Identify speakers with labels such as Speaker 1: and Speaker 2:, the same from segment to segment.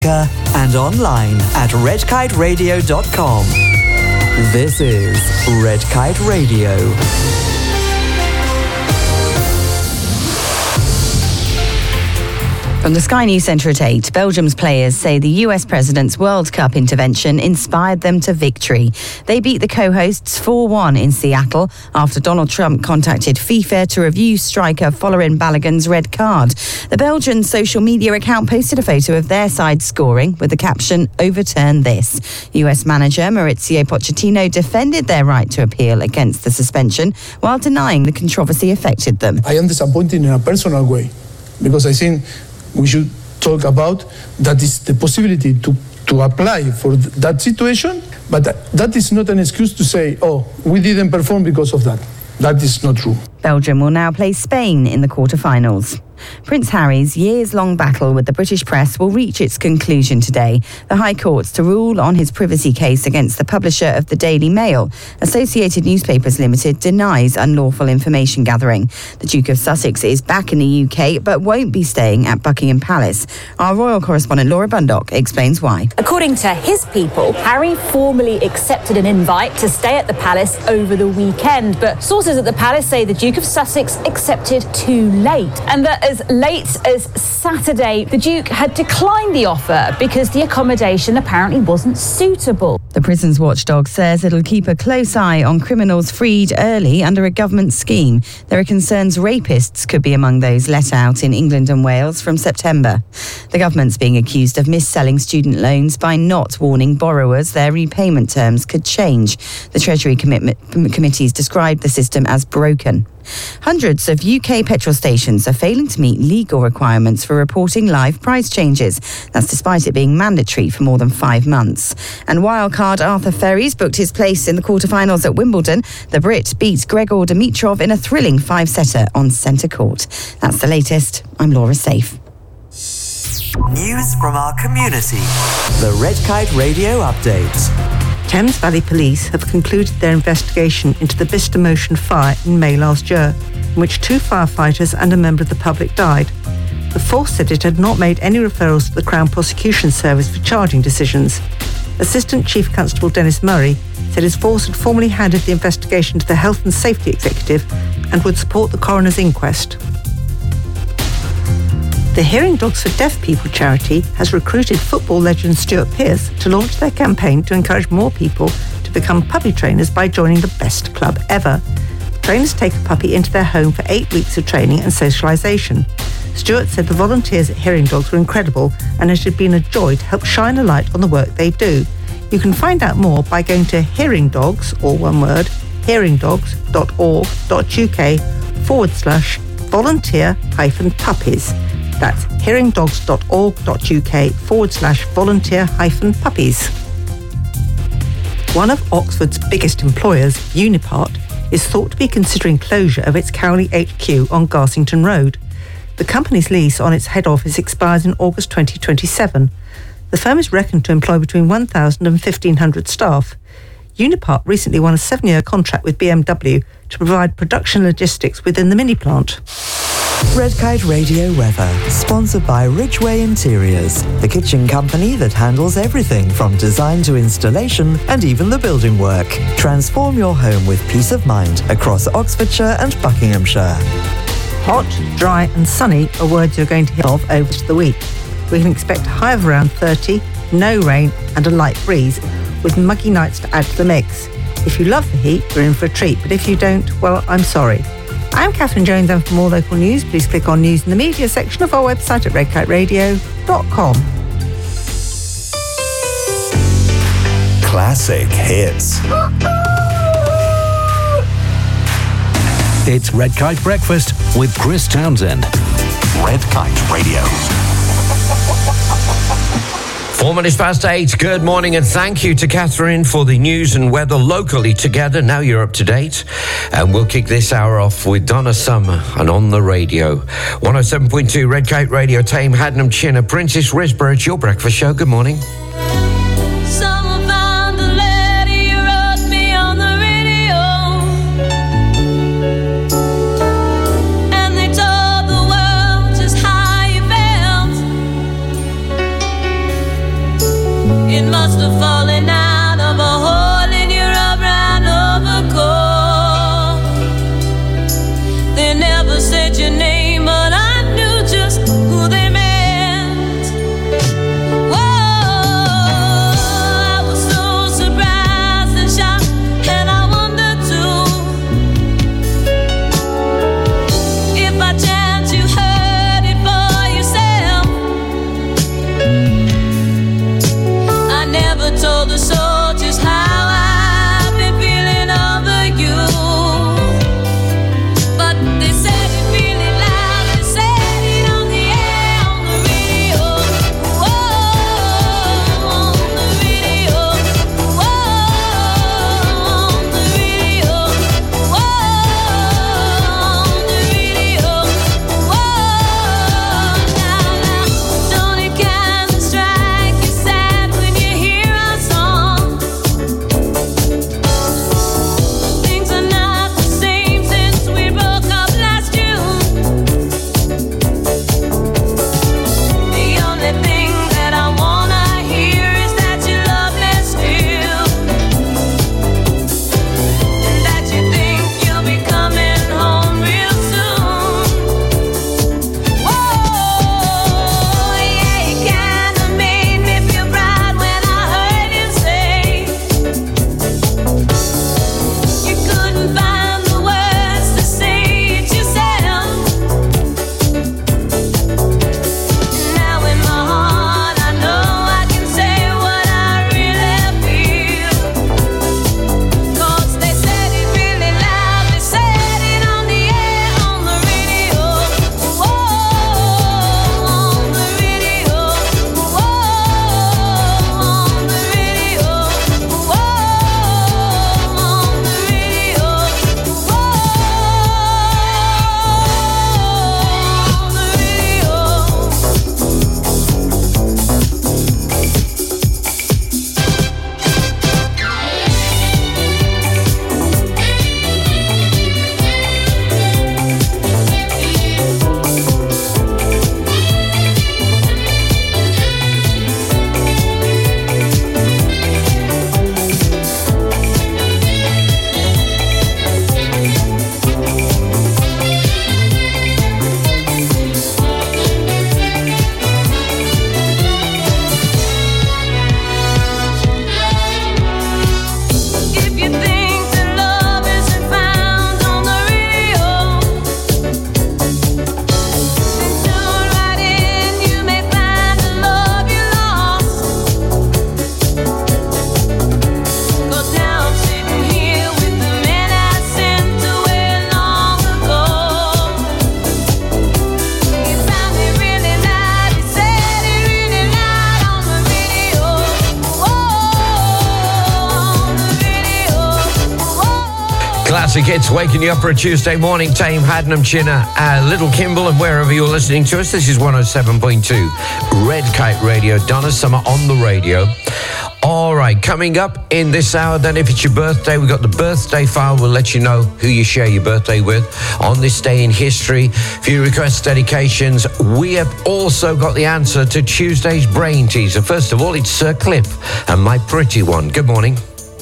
Speaker 1: and online at redkiteradio.com. This is Red Kite Radio.
Speaker 2: From the Sky News Centre at 8, Belgium's players say the US President's World Cup intervention inspired them to victory. They beat the co-hosts 4-1 in Seattle after Donald Trump contacted FIFA to review striker Folarin Balogun's red card. The Belgian social media account posted a photo of their side scoring with the caption, "Overturn this." US manager Mauricio Pochettino defended their right to appeal against the suspension while denying the controversy affected them.
Speaker 3: I am disappointed in a personal way because I think we should talk about that is the possibility to apply for that situation, but that is not an excuse to say, oh, we didn't perform because of that. That is not true.
Speaker 2: Belgium will now play Spain in the quarter-finals. Prince Harry's years-long battle with the British press will reach its conclusion today. The High Court's to rule on his privacy case against the publisher of the Daily Mail. Associated Newspapers Limited denies unlawful information gathering. The Duke of Sussex is back in the UK but won't be staying at Buckingham Palace. Our royal correspondent Laura Bundock explains why.
Speaker 4: According to his people, Harry formally accepted an invite to stay at the palace over the weekend, but sources at the palace say the Duke of Sussex accepted too late, and that as late as Saturday, the Duke had declined the offer because the accommodation apparently wasn't suitable.
Speaker 2: The Prisons Watchdog says it'll keep a close eye on criminals freed early under a government scheme. There are concerns rapists could be among those let out in England and Wales from September. The government's being accused of mis-selling student loans by not warning borrowers their repayment terms could change. The Treasury committees described the system as broken. Hundreds of UK petrol stations are failing to meet legal requirements for reporting live price changes. That's despite it being mandatory for more than 5 months. And wildcard Arthur Ferries booked his place in the quarterfinals at Wimbledon. The Brit beat Gregor Dimitrov in a thrilling 5-setter on centre court. That's the latest. I'm Laura Safe.
Speaker 1: News from our community. The Red Kite Radio Update.
Speaker 5: Thames Valley Police have concluded their investigation into the Bicester Motion fire in May last year, in which 2 firefighters and a member of the public died. The force said it had not made any referrals to the Crown Prosecution Service for charging decisions. Assistant Chief Constable Dennis Murray said his force had formally handed the investigation to the Health and Safety Executive and would support the coroner's inquest. The Hearing Dogs for Deaf People charity has recruited football legend Stuart Pearce to launch their campaign to encourage more people to become puppy trainers by joining the best club ever. Trainers take a puppy into their home for 8 weeks of training and socialisation. Stuart said the volunteers at Hearing Dogs were incredible and it had been a joy to help shine a light on the work they do. You can find out more by going to Hearing Dogs, all one word, hearingdogs.org.uk/volunteer-puppies. That's hearingdogs.org.uk/volunteer-puppies. One of Oxford's biggest employers, Unipart, is thought to be considering closure of its Cowley HQ on Garsington Road. The company's lease on its head office expires in August 2027. The firm is reckoned to employ between 1,000 and 1,500 staff. Unipart recently won a 7-year contract with BMW to provide production logistics within the mini plant.
Speaker 1: Red Kite Radio weather, sponsored by Ridgeway Interiors, the kitchen company that handles everything from design to installation and even the building work. Transform your home with peace of mind across Oxfordshire and Buckinghamshire.
Speaker 5: Hot, dry and sunny are words you're going to hear of over the week. We can expect a high of around 30, no rain and a light breeze, with muggy nights to add to the mix. If you love the heat, you're in for a treat, but if you don't, well, I'm sorry. I'm Catherine Jones, and for more local news, please click on News in the Media section of our website at redkiteradio.com.
Speaker 6: Classic hits. It's Red Kite Breakfast with Chris Townsend. Red Kite Radio.
Speaker 7: 4 minutes past 8. Good morning and thank you to Catherine for the news and weather locally together. Now you're up to date. And we'll kick this hour off with Donna Summer and On the Radio. 107.2 Red Kite Radio, Tame, Hadnam, Chinner, Princess Risborough. It's your breakfast show. Good morning.
Speaker 8: must have fallen out of a hole in your brown overcoat. They never said your name, but I knew just who they meant. Told the soldiers how I've been feeling over you, but they said it really loud. They said it on the air, on the radio. Whoa, on the radio. Whoa, on the radio. Whoa, on the radio. Whoa, now, don't it kind of strike you sad when you hear things are not the same since we broke up last June. The only thing that I wanna hear is that you love me still, and that you think you'll be coming home real soon. Whoa, yeah, it kinda made me feel proud when I heard you say you couldn't find the words to say it yourself. Now in my heart I know I can say what I really feel, 'cause they said it really loud. They said it on the air, on the radio. Whoa, on the radio. Whoa, on the radio. Whoa, on the radio. Whoa, on the radio. If you think that love isn't found on the radio, then tune right in. You may find the love you lost. 'Cause now I'm sitting here with the man I sent away long ago. He found it really loud. He said it really loud on the radio. Whoa, on the radio. Whoa.
Speaker 7: Classic hits waking you up for a Tuesday morning. Tame, Hadnam, Chinna, Little Kimble, and wherever you're listening to us, this is 107.2 Red Kite Radio. Donna Summer on the radio. All right, coming up in this hour, then, if it's your birthday, we've got the birthday file. We'll let you know who you share your birthday with on this day in history. If you request dedications, we have also got the answer to Tuesday's brain teaser. First of all, it's Sir Cliff and My Pretty One. Good morning.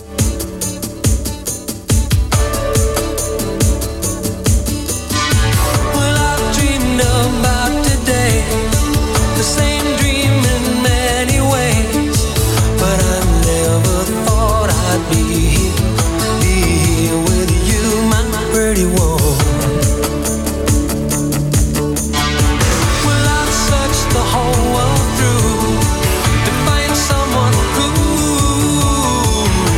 Speaker 9: Well, I've dreamed about today, the same dream in many ways, but I never thought I'd be here with you, my pretty one. Well, I've searched the whole world through to find someone who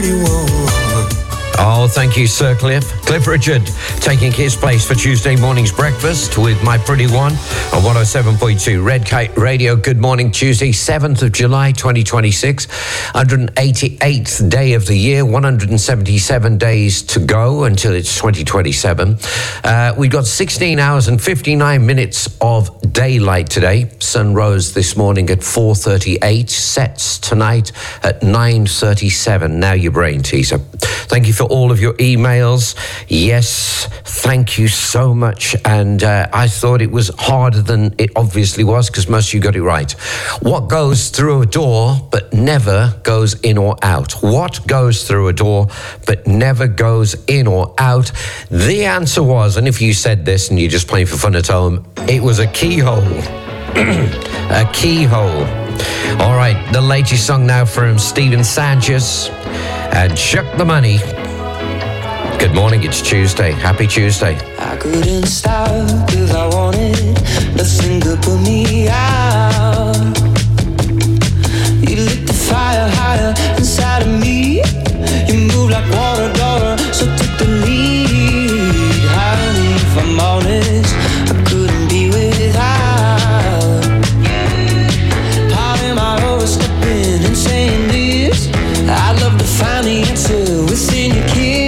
Speaker 9: pretty woman.
Speaker 7: Oh, thank you, Sir Cliff. Cliff Richard taking his place for Tuesday morning's breakfast with My Pretty One on 107.2 Red Kite Radio. Good morning, Tuesday, 7th of July, 2026. 188th day of the year, 177 days to go until it's 2027. We've got 16 hours and 59 minutes of daylight today. Sun rose this morning at 4:38, sets tonight at 9:37. Now your brain teaser. Thank you for all of your emails. Yes, thank you so much. And I thought it was harder than it obviously was because most of you got it right. What goes through a door but never goes in or out? What goes through a door but never goes in or out? The answer was, and if you said this and you're just playing for fun at home, it was a keyhole. A keyhole. All right, the latest song now from Steven Sanchez and Chuck the Money. Good morning, it's Tuesday. Happy Tuesday.
Speaker 9: I couldn't stop if I wanted. Nothing could put me out. You lit the fire higher inside of me. You move like water, daughter, so took the lead. Honey, if I'm honest, I couldn't be without. How am I overstepping and saying this? I'd love to find the answer within your kiss.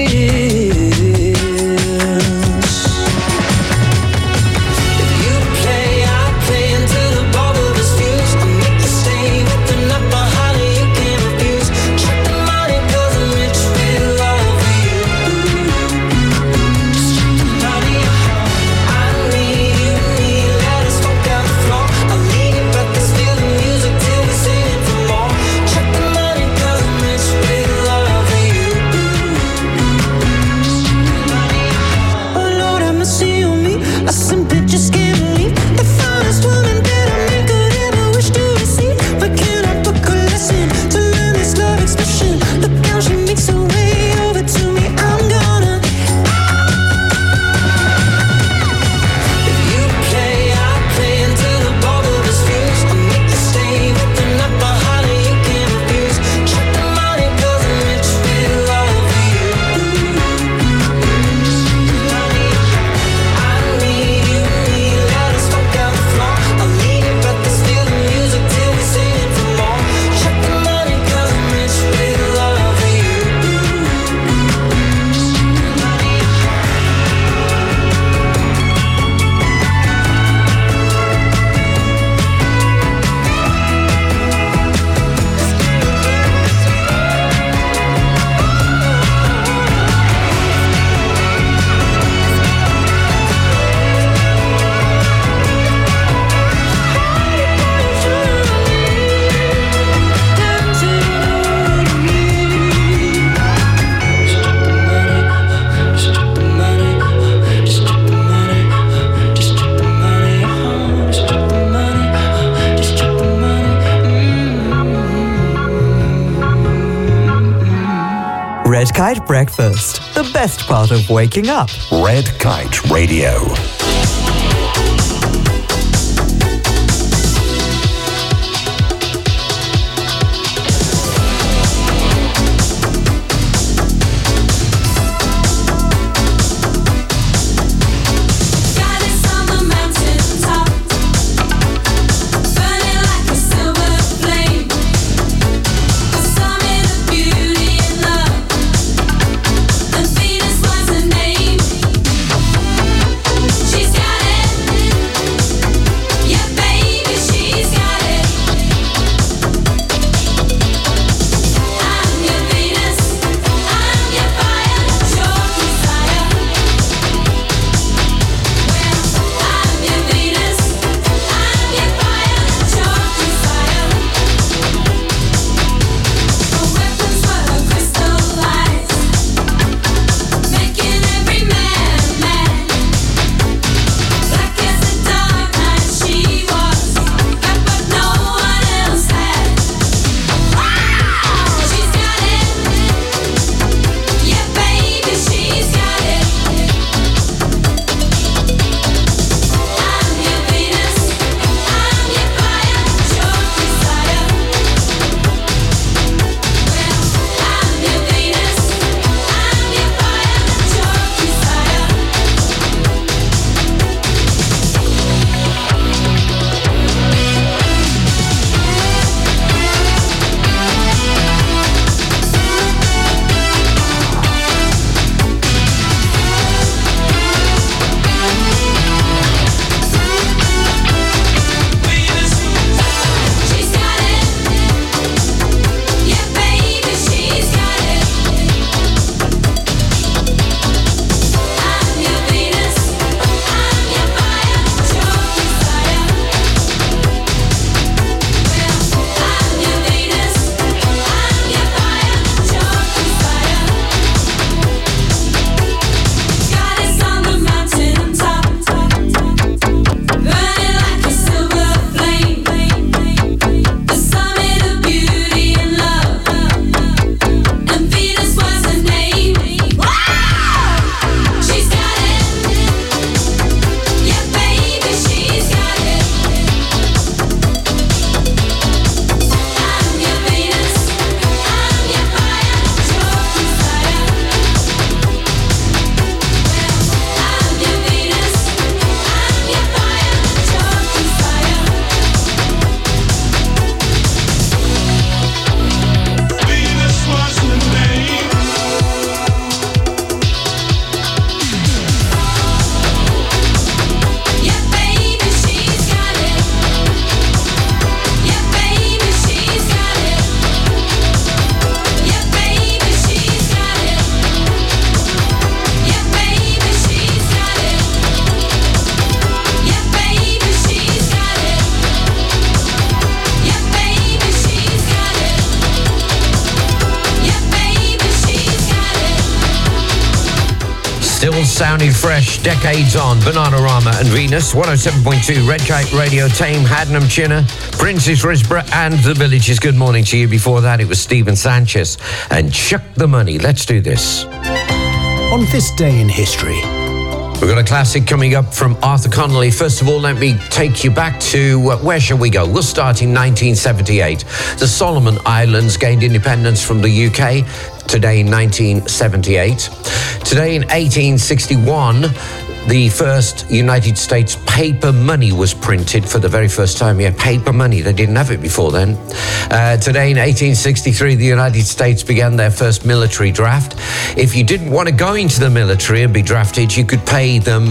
Speaker 1: Red Kite Breakfast, the best part of waking up.
Speaker 6: Red Kite Radio.
Speaker 8: She's
Speaker 7: Still sounding fresh, decades on. Bananarama and Venus, 107.2 Red Kite Radio, Tame, Hadnam, Chinna, Princess Risborough and The Villages. Good morning to you. Before that, it was Stephen Sanchez and Chuck the Money. Let's do this.
Speaker 10: On this day in history.
Speaker 7: We've got a classic coming up from Arthur Connolly. First of all, let me take you back to, where shall we go? We'll start in 1978. The Solomon Islands gained independence from the UK, today in 1978. Today in 1861, the first United States paper money was printed for the very first time. Yeah, paper money. They didn't have it before then. Today in 1863, the United States began their first military draft. If you didn't want to go into the military and be drafted, you could pay them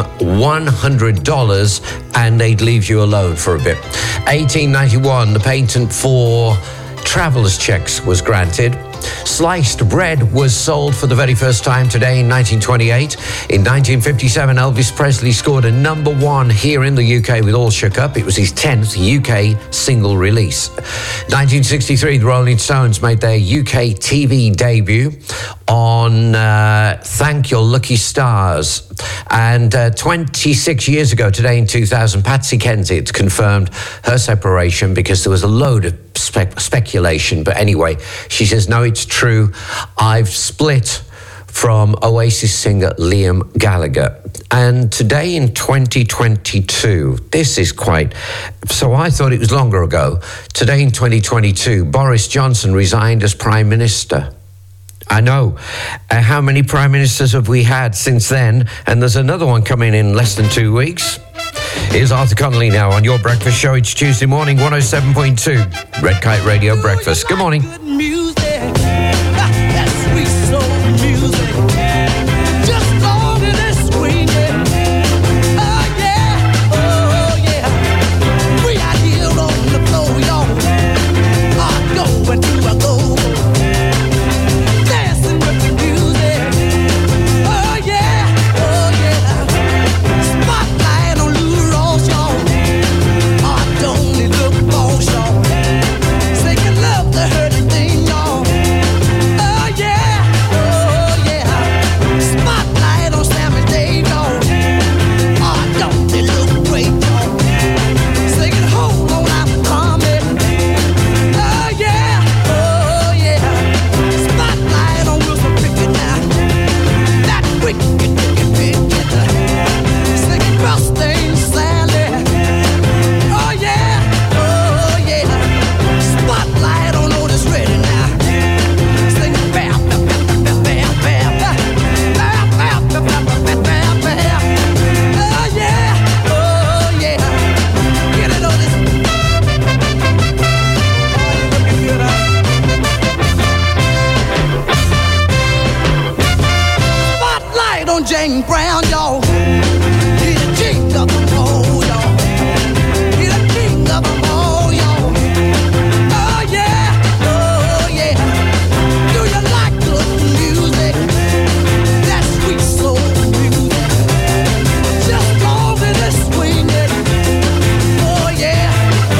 Speaker 7: $100 and they'd leave you alone for a bit. 1891, the patent for traveler's checks was granted. Sliced bread was sold for the very first time today in 1928. In 1957, Elvis Presley scored a number one here in the UK with All Shook Up. It was his 10th UK single release. 1963, the Rolling Stones made their UK TV debut on Thank Your Lucky Stars. And 26 years ago, today in 2000, Patsy Kensit confirmed her separation because there was a load of speculation. But anyway, she says, no, it's true. I've split from Oasis singer Liam Gallagher. And today in 2022, this is quite... So I thought it was longer ago. Today in 2022, Boris Johnson resigned as Prime Minister. I know. How many Prime Ministers have we had since then? And there's another one coming in less than 2 weeks. Here's Arthur Connolly now on your breakfast show. It's Tuesday morning, 107.2 Red Kite Radio Breakfast. Good morning.
Speaker 9: Good music, that sweet soul music, just long as it's sweet. Oh yeah, we out here on the floor, y'all. Going to a go, dancing with the music. Oh yeah, spotlight on Lou Ross, y'all. Don't need look for y'all. Say you love the hurting thing, y'all. Oh yeah, spotlight on Sammy Dave, y'all. Don't they look great, y'all? Singing hold on, I'm coming. Oh yeah, spotlight on Wilson Pickett now. That wicked Pickett, singing Rustin Sally. Oh yeah, spotlight on Otis Redding now. Singing bam, bam, bam, bam, bam, bam, bam, bam, bam, bam, bam, bam, bam. Oh yeah, get it on this. Looking good, spotlight on James Brown, y'all. He's the king of them all, y'all. He's the king of them all, y'all. Oh yeah, do you like good music? That sweet soul music, just long as it's swinging. Oh yeah,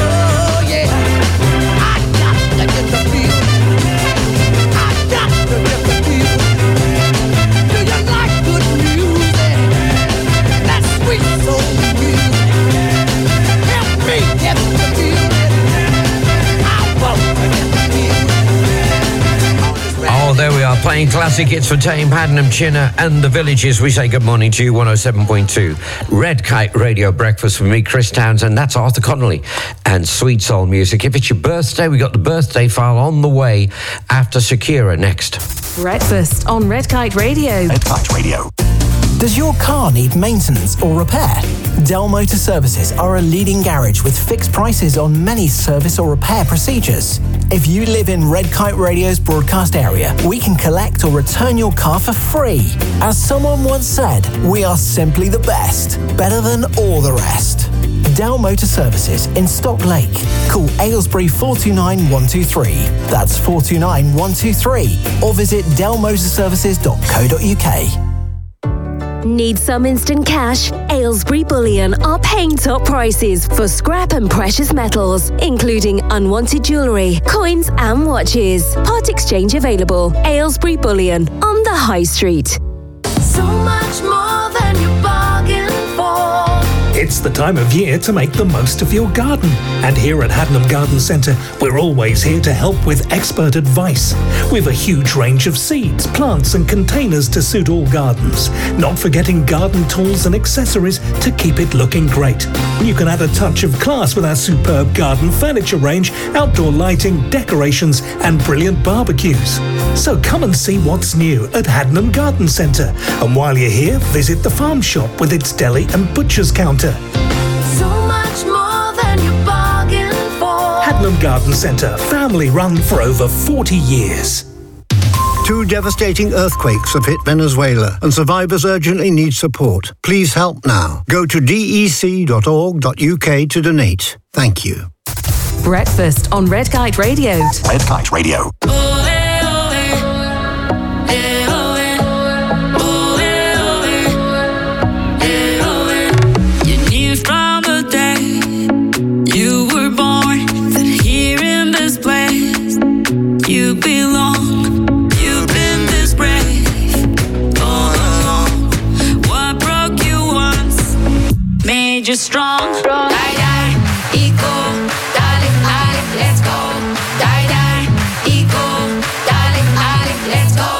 Speaker 9: I got to get the feeling. I got to get the feeling. Do you like good music? That sweet soul music. Help me get the feeling. I won't forget the feeling.
Speaker 7: Oh, there we are, playing classic hits for Tame, Hadnam, Chinna and The Villages. We say good morning to you, 107.2 Red Kite Radio Breakfast with me, Chris Townsend. That's Arthur Connolly and Sweet Soul Music. If it's your birthday, we got the birthday file on the way after Shakira next.
Speaker 11: Breakfast on Red Kite Radio.
Speaker 6: Red Kite Radio.
Speaker 10: Does your car need maintenance or repair? Dell Motor Services are a leading garage with fixed prices on many service or repair procedures. If you live in Red Kite Radio's broadcast area, we can collect or return your car for free. As someone once said, we are simply the best, better than all the rest. Dell Motor Services in Stock Lake. Call Aylesbury 429 123. That's 429 123. Or visit dellmotorservices.co.uk.
Speaker 11: Need some instant cash? Aylesbury Bullion are paying top prices for scrap and precious metals, including unwanted jewellery, coins and watches. Part exchange available. Aylesbury Bullion on the High Street.
Speaker 8: So much
Speaker 9: much more than you bargained for.
Speaker 12: It's the time of year to make the most of your garden. And here at Haddenham Garden Centre, we're always here to help with expert advice. We've a huge range of seeds, plants and containers to suit all gardens. Not forgetting garden tools and accessories to keep it looking great. You can add a touch of class with our superb garden furniture range, outdoor lighting, decorations and brilliant barbecues. So come and see what's new at Haddenham Garden Centre. And while you're here, visit the farm shop with its deli and butcher's counter.
Speaker 9: So much more than you bargained for.
Speaker 12: Haddenham Garden Centre, family run for over 40 years.
Speaker 13: 2 devastating earthquakes have hit Venezuela and survivors urgently need support. Please help now. Go to dec.org.uk to donate. Thank you.
Speaker 14: Breakfast on Red Kite Radio.
Speaker 6: Red Kite Radio.
Speaker 8: You're strong. Die, die, eco, darling, Ali, let's go. Die, die, eco, darling, Ali, let's go.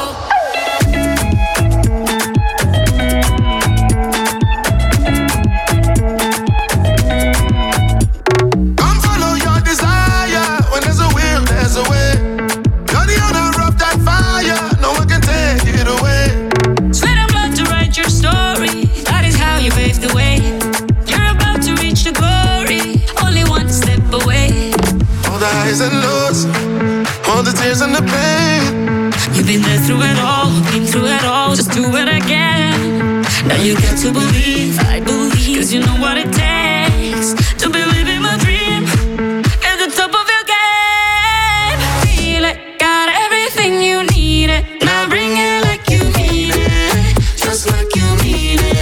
Speaker 15: Come follow your desire. When there's a will, there's a way. You're the owner of that fire. No one can take it away.
Speaker 8: Sweat and blood to write your story. That is how you pave the way. The glory, only one step away.
Speaker 15: All the highs and lows, all the tears and the pain.
Speaker 8: You've been there through it all, been through it all. Just do it again. Now you get to believe, I believe, 'cause you know what it takes to believe in my dream. At the top of your game, feel it, got everything you need it. Now bring it like you mean it, just like you mean it.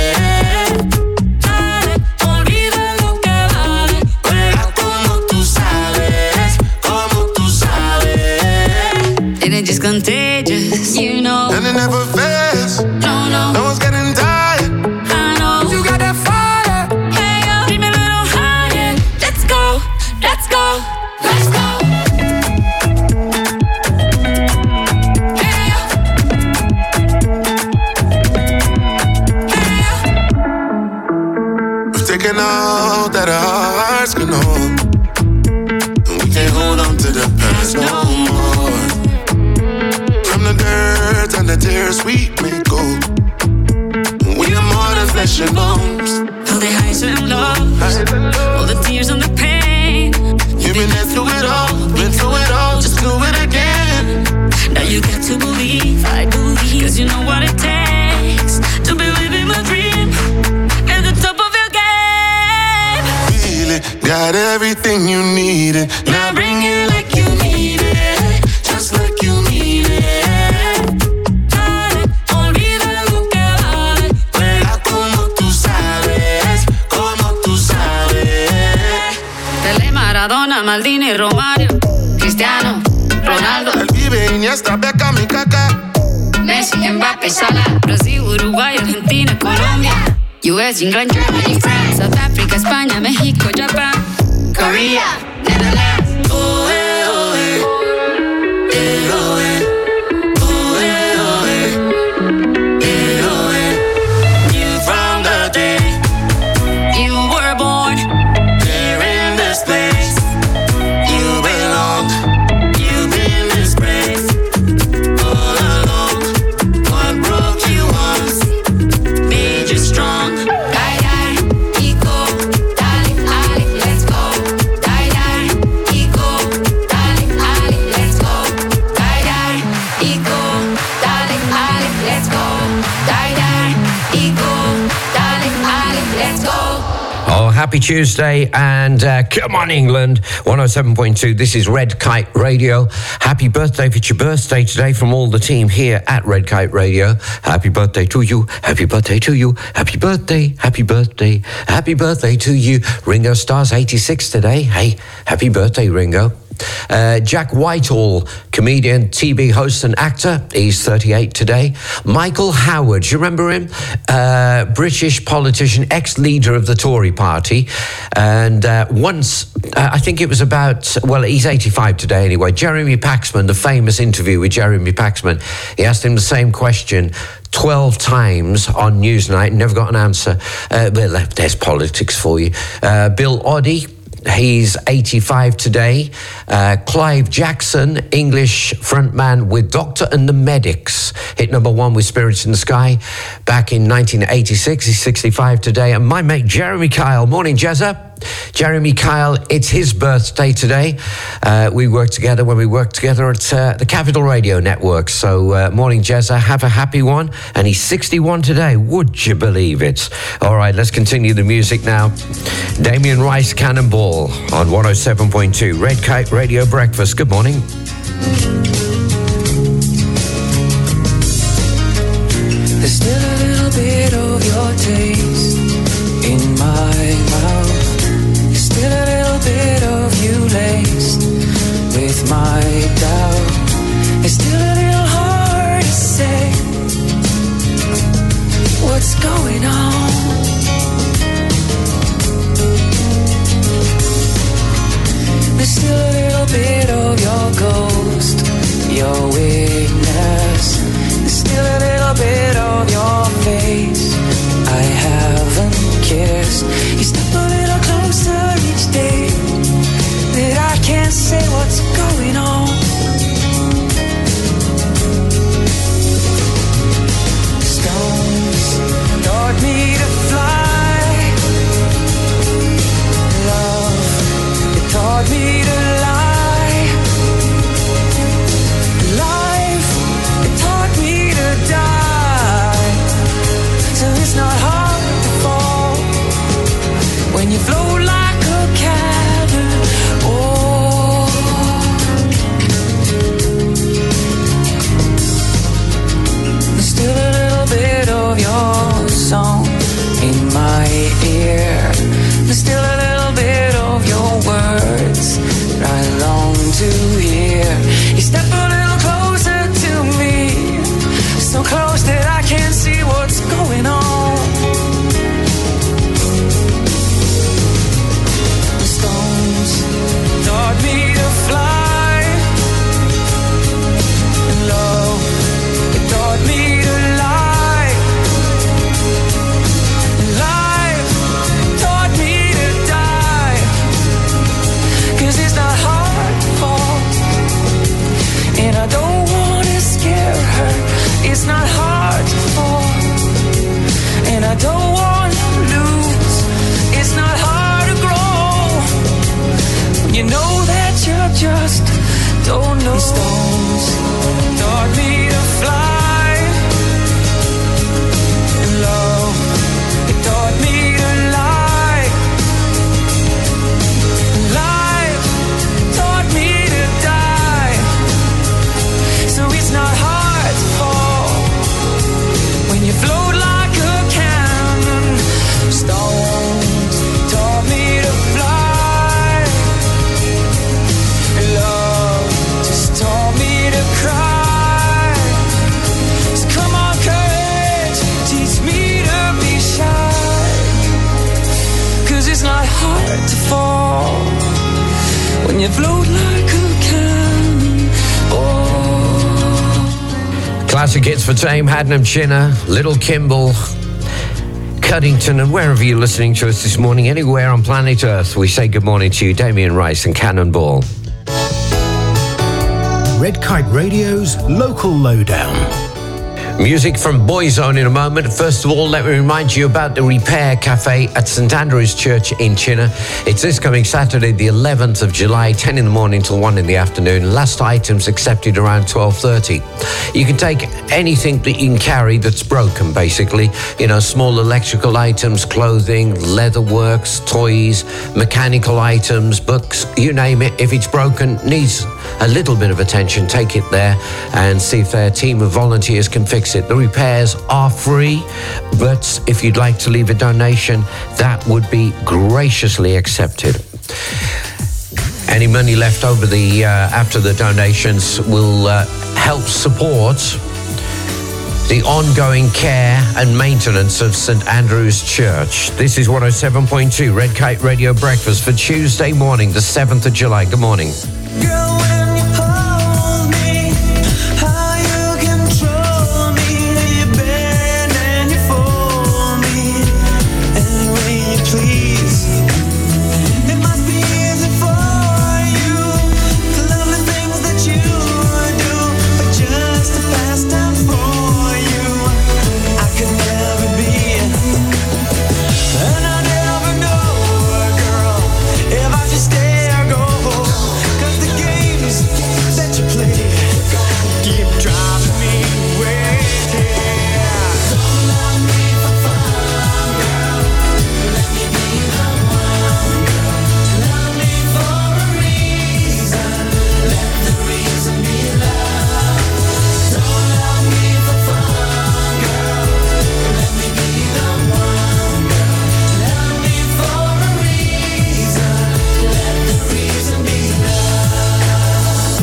Speaker 8: Just contagious, you know.
Speaker 15: And it never fails.
Speaker 8: No, no.
Speaker 15: No one's getting tired.
Speaker 8: I know.
Speaker 15: You got that fire.
Speaker 8: Hey, yo, dream a little higher. Let's go, let's go, let's go. Hey, yo. Hey, yo.
Speaker 15: We've taken all that our hearts can hold. And we can't hold on to the past no more. The dirt and the tears we may go. We are more than flesh and bones.
Speaker 8: All the highs and lows, all the tears and the pain.
Speaker 15: You've been there through it all, been through it all. Just do it again.
Speaker 8: Now you get to believe, I believe, 'cause you know what it takes to believe in my dream. At the top of your game,
Speaker 15: feel it, got everything you needed.
Speaker 8: Now bring it like you need it, just like you need it. Maradona, Maldini, Romario, Cristiano, Ronaldo,
Speaker 15: El Pibe, Iniesta, Beckham y Kaká,
Speaker 8: Messi, Mbappé, Salah, Brasil, Uruguay, Argentina, Colombia, US, England, Germany, France, South Africa, España, México, Japan, Korea, Netherlands. Oh, eh, oh, eh. Eh, oh, eh. Oh, eh, oh, eh. Eh, oh, eh. Knew from the day you were born here in this place. You belong, you've been disgraced all along. What broke you once made you strong. Die, die, eco, darling, Ali, let's go. Die, die, eco, darling, Ali, let's go. Die, die, eco, darling, Ali, let's go. Die, die, eco, darling, Ali, let's go.
Speaker 7: Oh, happy Tuesday, and come on, England. 107.2, this is Red Kite Radio. Happy birthday if it's your birthday today from all the team here at Red Kite Radio. Happy birthday to you, happy birthday to you, happy birthday, happy birthday, happy birthday to you. Ringo Starr's 86 today. Hey, happy birthday, Ringo. Jack Whitehall, comedian, TV host and actor. He's 38 today. Michael Howard, do you remember him? British politician, ex-leader of the Tory party. And once, I think it was about, well, he's 85 today anyway. Jeremy Paxman, the famous interview with Jeremy Paxman, he asked him the same question 12 times on Newsnight, never got an answer. Well, there's politics for you. Bill Oddie, he's 85 today. Clive Jackson, English frontman with Doctor and the Medics, hit number 1 with Spirits in the Sky back in 1986. He's 65 today. And my mate Jeremy Kyle, morning Jezza. Jeremy Kyle, it's his birthday today. We worked together when we worked together at the Capital Radio Network. So morning Jezza, have a happy one. And he's 61 today, would you believe it? All right, let's continue the music now. Damien Rice, Cannonball on 107.2 Red Kite Radio Breakfast. Good morning.
Speaker 9: There's still a little bit of your taste in my mouth. There's still a little bit of you laced with my doubt. It's still a little hard to say what's going on. There's still a little bit of your ghost, your weakness. There's still a little bit of your face I haven't kissed. You step a little closer each day, that I can't say what's going on. Stones taught me to fly. Love, it taught me to lie. Life, it taught me to die. So it's not hard to fall when you float like a cannon. Oh, there's still a little bit of your song in my ear. There's still a little bit of your words that I long to hear. You step a little closer to me, so close that I can't see what's going on. The stones taught me to fly, and love, it taught me to lie. And life taught me to die, 'cause it's not hard to fall, and I don't wanna scare her. It's not hard to fall, and I don't want to lose. It's not hard to grow when you know that you just don't know. The stones taught me to fly, and love, it taught me to lie. Life taught me to die, so it's not hard to fall when you float like a cannon. Stones taught me to fly, and love just taught me to cry. So come on, courage, teach me to be shy, 'cause it's not hard to fall when you float like a cannon. Oh,
Speaker 7: Classic hits for Tame, Hadnam Chinner, Little Kimball, Cuddington, and wherever you're listening to us this morning, anywhere on planet Earth, we say good morning to you, Damien Rice and Cannonball.
Speaker 10: Red Kite Radio's Local Lowdown.
Speaker 7: Music from Boyzone in a moment. First of all, let me remind you about the Repair Cafe at St Andrew's Church in Chinner. It's this coming Saturday, the 11th of July, 10 in the morning till 1 in the afternoon. Last items accepted around 12:30. You can take anything that you can carry that's broken, basically. You know, small electrical items, clothing, leatherworks, toys, mechanical items, books, you name it. If it's broken, needs a little bit of attention, take it there and see if their team of volunteers can fix it. The repairs are free, but if you'd like to leave a donation, that would be graciously accepted. Any money left over after the donations will help support the ongoing care and maintenance of St Andrew's Church. This is 107.2 Red Kite Radio Breakfast for Tuesday morning, the 7th of July. Good morning.
Speaker 9: Girl, when you hold me, how you control me, you bend and you fold me any way you please. It must be easy for you to love the things that you do, but just to pass time for you, I could never be, and I never know, girl, if I should stay or go. 'Cause the games that you play keep driving me away. Don't love me for fun, girl. Let me be the one, girl. Love me for a reason. Let the reason be love. Don't love me for fun, girl. Let me be the one, girl. Love me for a reason. Let the reason be love.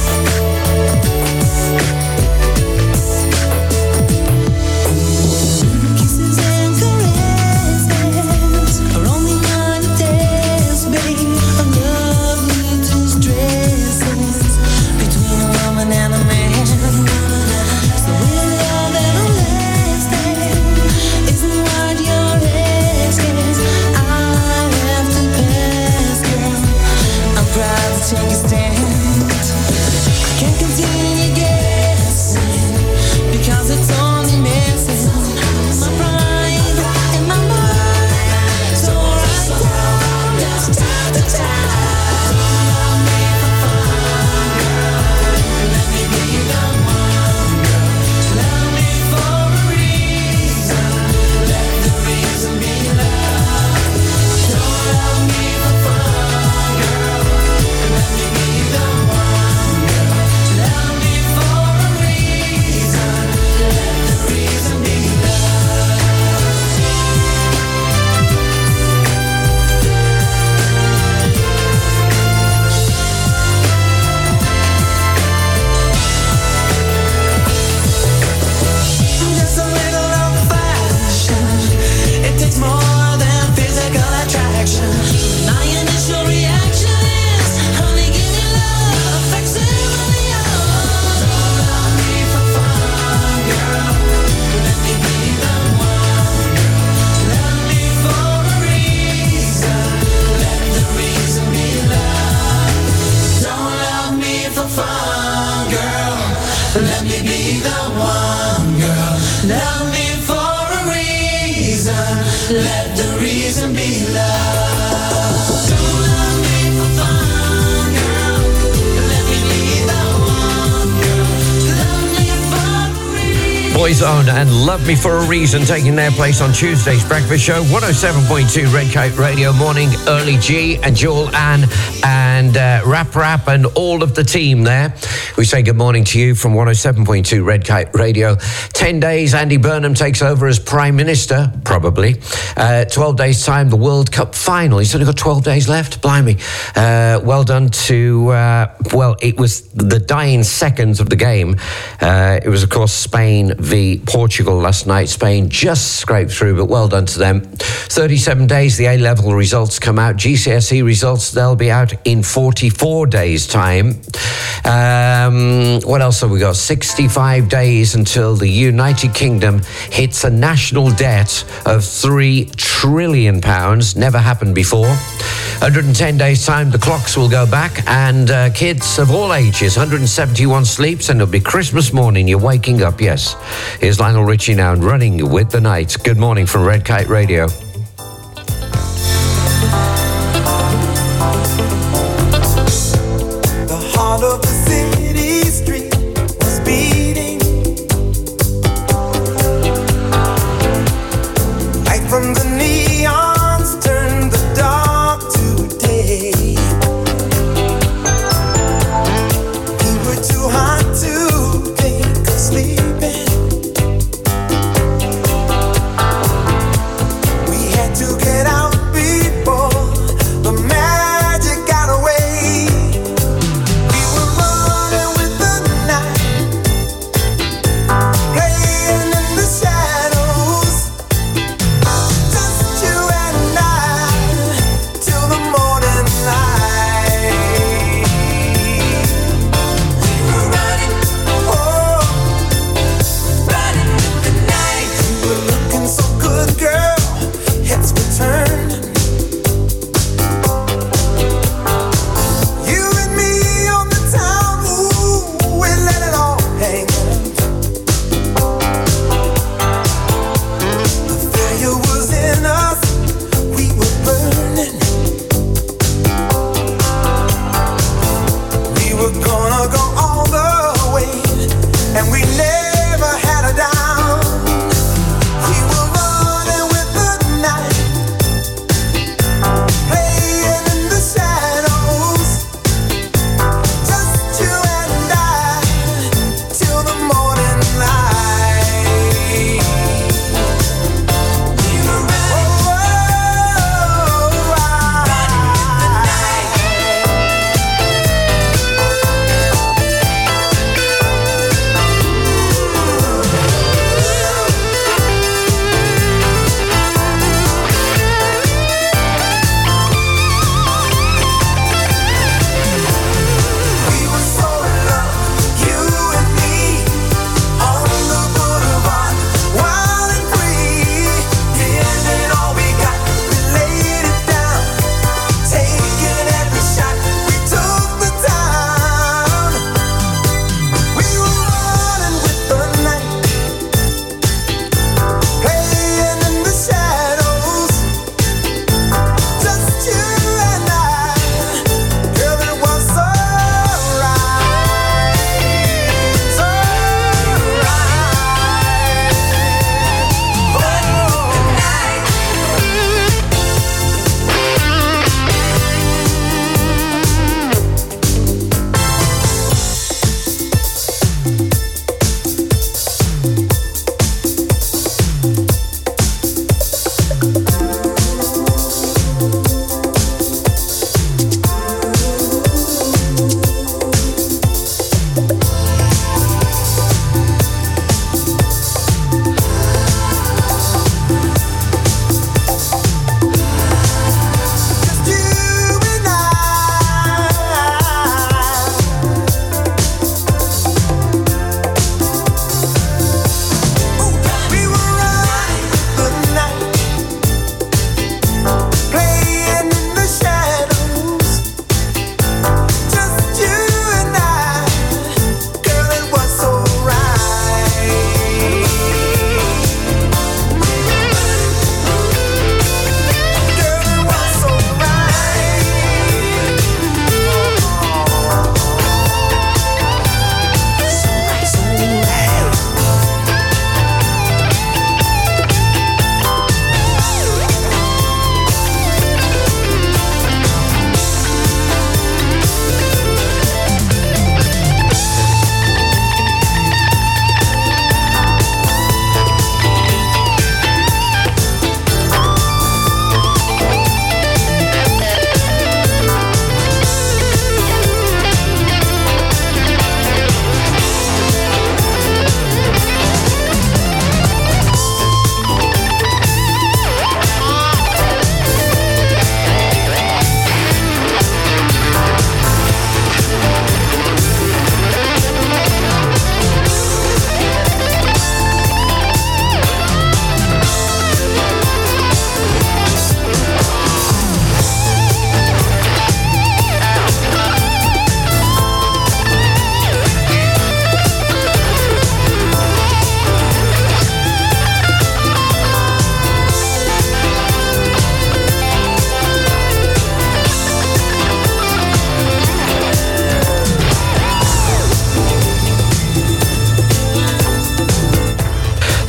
Speaker 9: Kisses and caresses are only one taste, babe. A love leaves dresses between a woman and a man. So with love everlasting isn't what you're asking. I have to pass, girl. I'm proud to take a stand. I can't continue guessing because it's only messing my pride and my mind. So right down, just time to time. Love me for fun, girl. Let me be the one, girl. Love me for a reason. Let the reason be love. Don't love me for fun, girl. Let me be the one, girl. Love me for a reason. Let the reason be love. Just a little affection. It takes more than physical attraction. My initial reaction is, honey, give me love, facsimile yours. Don't love me for fun, girl. Let me be the one, girl. Love me for a reason. Let the reason be love. Don't love me for fun, girl. Let me be the one, girl. Love me for a reason. Let the reason be love. Don't love me for fun, girl. Let me be the one, girl. Love me for a reason.
Speaker 7: Boyzone and Love Me For A Reason taking their place on Tuesday's breakfast show. 107.2 Red Kite Radio morning. Early G and Joel, Ann and Rap and all of the team there. We say good morning to you from 107.2 Red Kite Radio. 10 days Andy Burnham takes over as Prime Minister, probably. 12 days time, the World Cup final. He's only got 12 days left. Blimey. Well done to, it was the dying seconds of the game. It was, of course, Spain v Portugal last night. Spain just scraped through, but well done to them. 37 days, the A-level results come out. GCSE results, they'll be out in 44 days' time. What else have we got? 65 days until the United Kingdom hits a national debt of £3 trillion. Never happened before. 110 days' time, the clocks will go back, and kids of all ages, 171 sleeps, and it'll be Christmas morning. You're waking up, yes. Here's Lionel Richie now and Running With the Night. Good morning from Red Kite Radio.
Speaker 9: The heart of the city street was beating right from the neons turned the dark to day. We were too hot to think of sleeping. We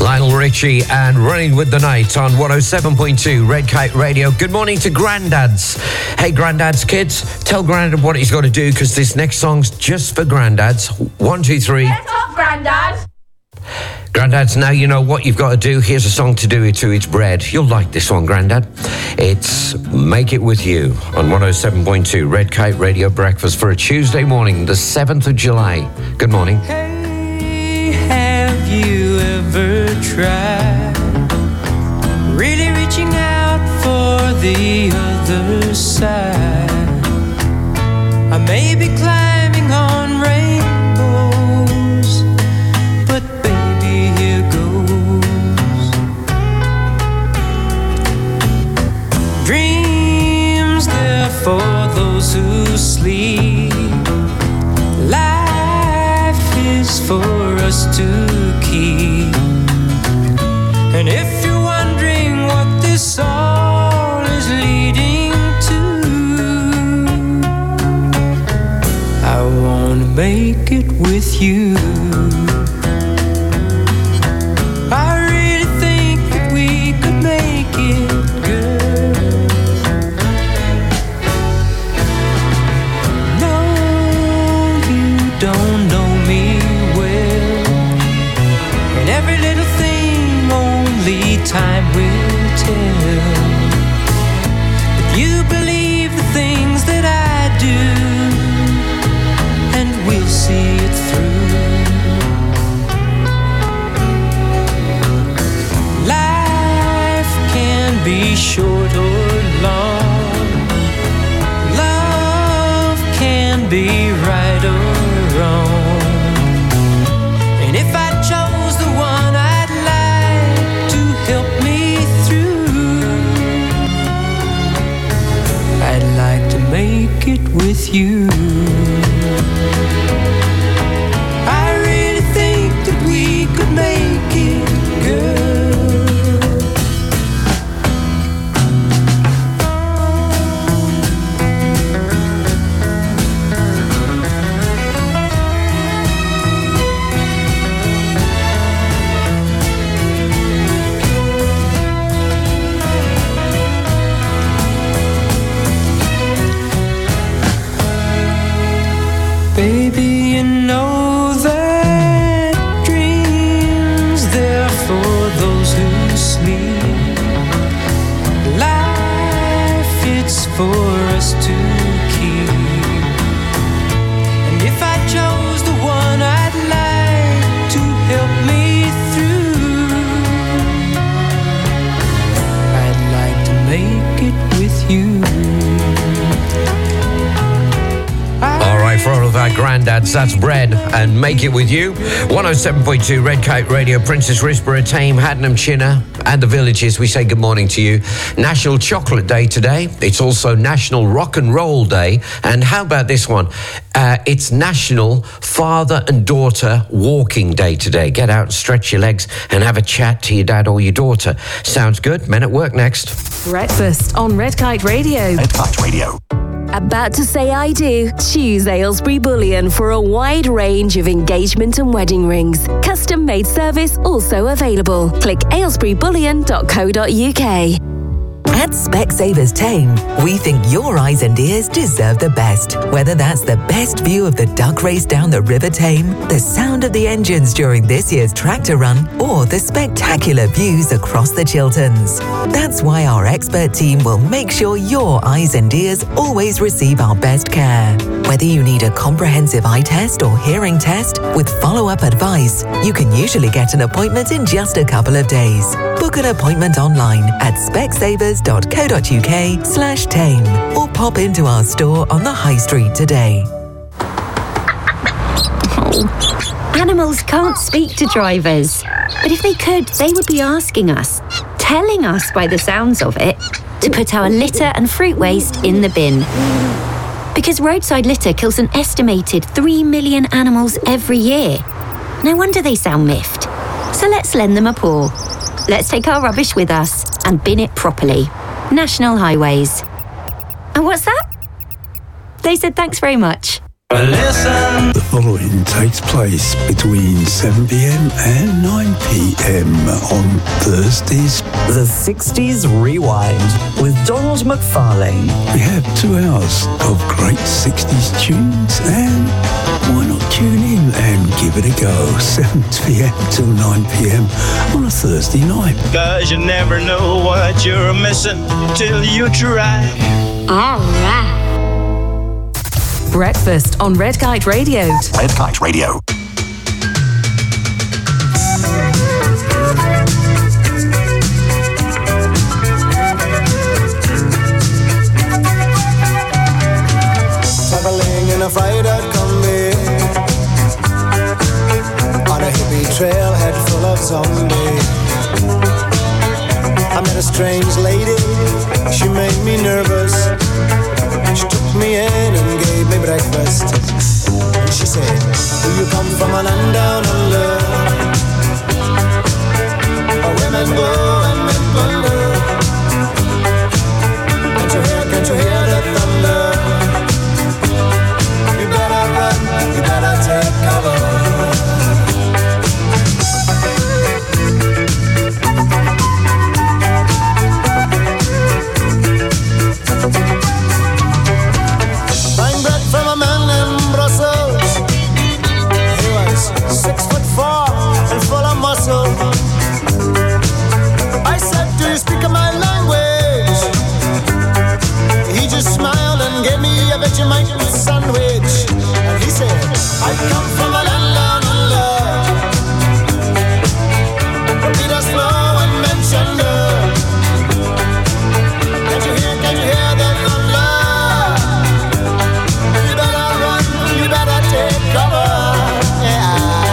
Speaker 7: Lionel Richie and Running with the Night on 107.2 Red Kite Radio. Good morning to granddads. Hey, granddads, kids, tell Grandad what he's got to do because this next song's just for granddads. 1, 2, 3.
Speaker 8: Get up, Grandad!
Speaker 7: Granddads, now you know what you've got to do. Here's a song to do it to. It's Bread. You'll like this one, Grandad. It's Make It With You on 107.2 Red Kite Radio Breakfast for a Tuesday morning, the 7th of July. Good morning.
Speaker 9: Hey, have you ever tried really reaching out for the other side? I may be climbing on rainbows, but baby, here goes. Dreams, they're for those who sleep. Life is for us to keep. And if you're wondering what this all is leading to, I wanna make it with you. I really think that we could make it, girl. No, you don't know me well, and every little thing only time will tell. If you believe the things that I do, and we'll see it through. Life can be short or long. Love can be right or wrong. And if I chose the one I'd like to help me through, I'd like to make it with you. I really think that we could make it, girl. Baby, you know that dreams, they're for those who sleep. Life, it's for us to keep. And if I chose the one I'd like to help me through, I'd like to make it with you.
Speaker 7: All right, for all of our granddads, that's Bread and Make It With You. 107.2 Red Kite Radio, Princess Risborough, Tame, Haddenham, Chinner, and the villages. We say good morning to you. National Chocolate Day today. It's also National Rock and Roll Day. And how about this one? It's National Father and Daughter Walking Day today. Get out and stretch your legs and have a chat to your dad or your daughter. Sounds good? Men at Work next.
Speaker 14: Breakfast on Red Kite Radio.
Speaker 6: Red Kite Radio.
Speaker 11: About to say I do? Choose Aylesbury Bullion for a wide range of engagement and wedding rings. Custom made service also available. Click aylesburybullion.co.uk.
Speaker 16: At Specsavers Tame, we think your eyes and ears deserve the best. Whether that's the best view of the duck race down the River Tame, the sound of the engines during this year's tractor run, or the spectacular views across the Chilterns. That's why our expert team will make sure your eyes and ears always receive our best care. Whether you need a comprehensive eye test or hearing test with follow-up advice, you can usually get an appointment in just a couple of days. Book an appointment online at specsavers.co.uk/tame or pop into our store on the High Street today.
Speaker 17: Animals can't speak to drivers, but if they could, they would be asking us, telling us by the sounds of it, to put our litter and fruit waste in the bin. Because roadside litter kills an estimated 3 million animals every year. No wonder they sound miffed. So let's lend them a paw. Let's take our rubbish with us and bin it properly. National Highways. And what's that? They said thanks very much.
Speaker 18: Listen.
Speaker 19: The following takes place between 7 p.m. and 9 p.m. on Thursdays.
Speaker 1: The 60s Rewind with Donald McFarlane.
Speaker 19: We have 2 hours of great 60s tunes, and why not tune in and give it a go? 7 p.m. till 9 p.m. on a Thursday night.
Speaker 18: 'Cause you never know what you're missing till you try.
Speaker 11: All right.
Speaker 14: Breakfast on Red Kite Radio.
Speaker 6: Red Kite Radio.
Speaker 20: Traveling in a freighter combi on a hippie trailhead full of zombies. I met a strange lady, she made me nervous. She took me in and gave me breakfast. And she said, do you come from a land down under, where women go and men plunder? Can't you hear the thunder? You better run, you better take cover. Buying bread from a man in Brussels. He was 6'4" and full of muscle. I said, do you speak my language? He just smiled and gave me a Vegemite sandwich. And he said, I come from a land down under, where Peter's flow and mentioned her. Can you hear the thunder? You better run, you better take cover. Yeah.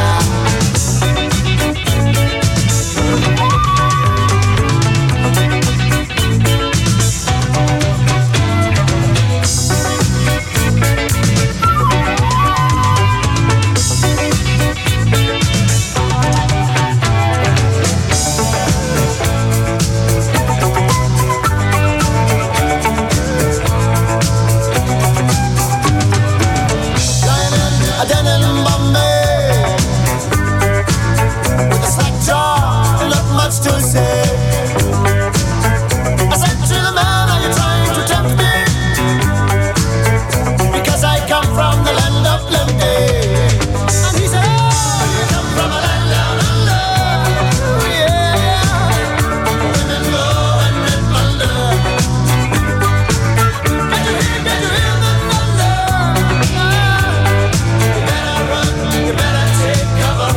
Speaker 20: To say, I said to the man, are you trying to tempt me? Because I come from the land of plenty. And he said, oh, you come from a land down under. Yeah, women go and men plunder. Can't you hear the thunder? You better run, you better take cover.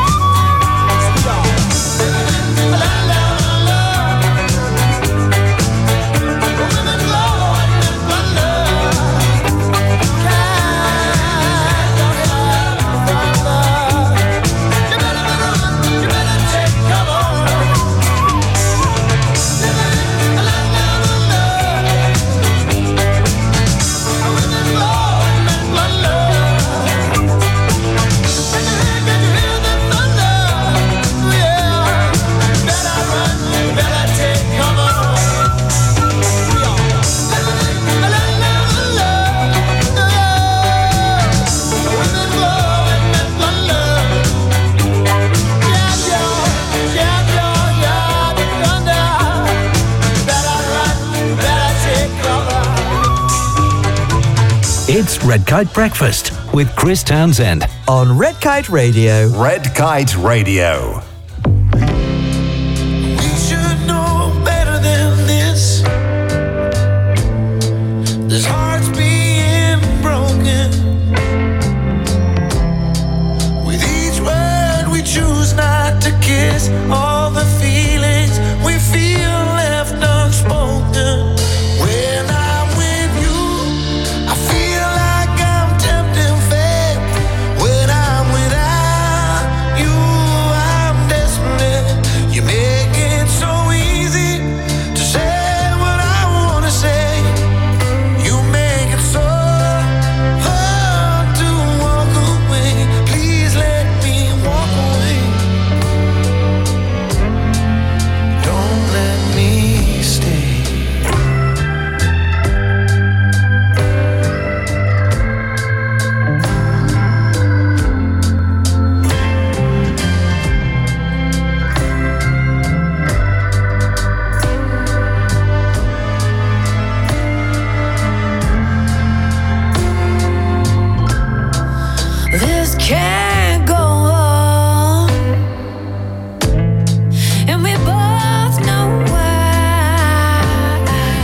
Speaker 6: It's Red Kite Breakfast with Chris Townsend
Speaker 1: on Red Kite Radio.
Speaker 6: Red Kite Radio.
Speaker 9: We should know better than this. There's hearts being broken. With each word we choose not to kiss, all the feelings we feel left unspoken. When I'm with you, I feel like I'm tempting fate. When I'm without you, I'm
Speaker 8: and we both know why.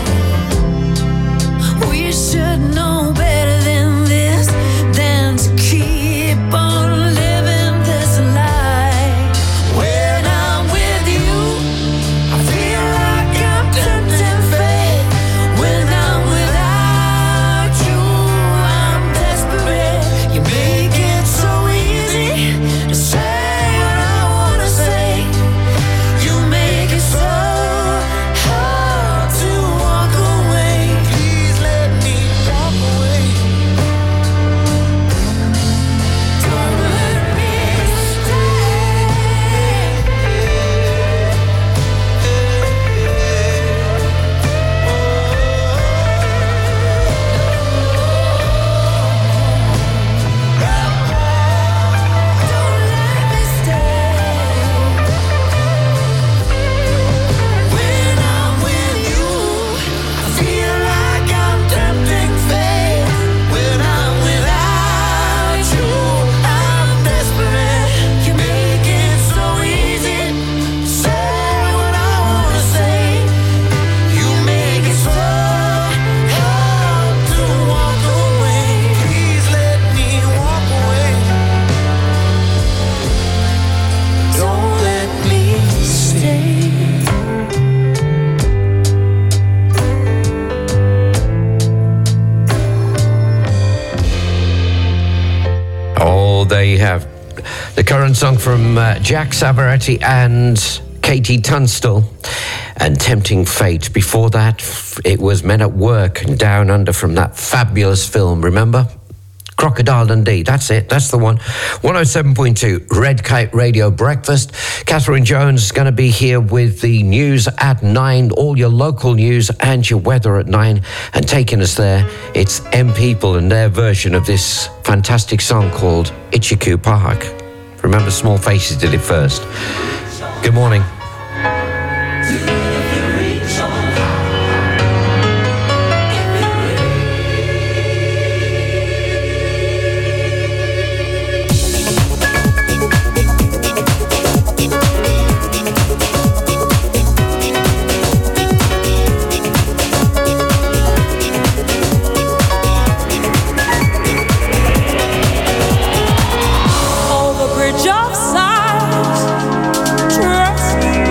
Speaker 8: We should know better than this, than to keep on living this life. When I'm with you, I feel like I'm tempting fate. When I'm without you, I'm desperate. You make it so easy to say what I wanna say. You make it so hard to walk away. Please let me walk away. Don't let me When I'm with you, I feel like I'm tempting fate. When I'm without you, I'm desperate. You make it so easy to say what I wanna say. You make it so hard to walk away. Please let me walk away. Don't let me stay.
Speaker 7: Oh, there you have the current song from Jack Savaretti and Katie Tunstall, and Tempting Fate. Before that, it was Men at Work and Down Under from that fabulous film, remember? Crocodile Dundee, that's it, that's the one. 107.2 Red Kite Radio Breakfast. Catherine Jones is going to be here with the news at 9, all your local news and your weather at 9. And taking us there, it's M People and their version of this fantastic song called Itchycoo Park. Remember, Small Faces did it first. Good morning.
Speaker 8: Over bridge of sighs, trust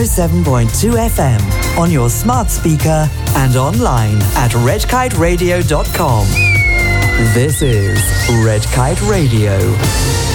Speaker 1: 107.2 FM on your smart speaker and online at redkiteradio.com. This is Red Kite Radio.